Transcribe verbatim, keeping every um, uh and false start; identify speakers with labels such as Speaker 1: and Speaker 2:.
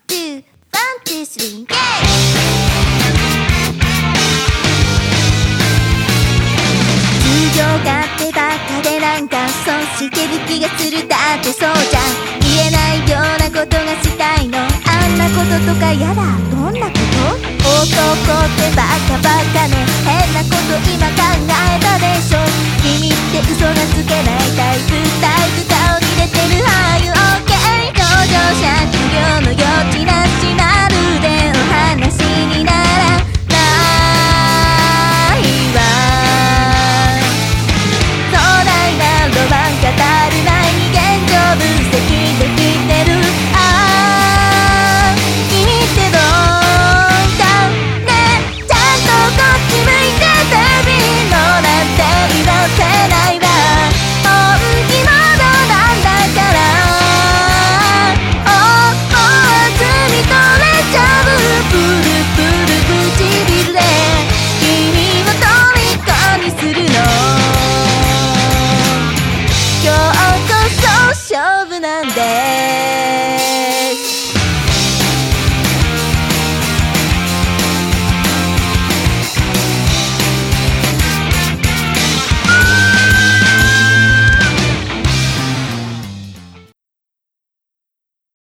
Speaker 1: ツー、ワン、ツー、スリー、イェイ。通常勝手ばっかでなんか損してる気がする。だってそうじゃん。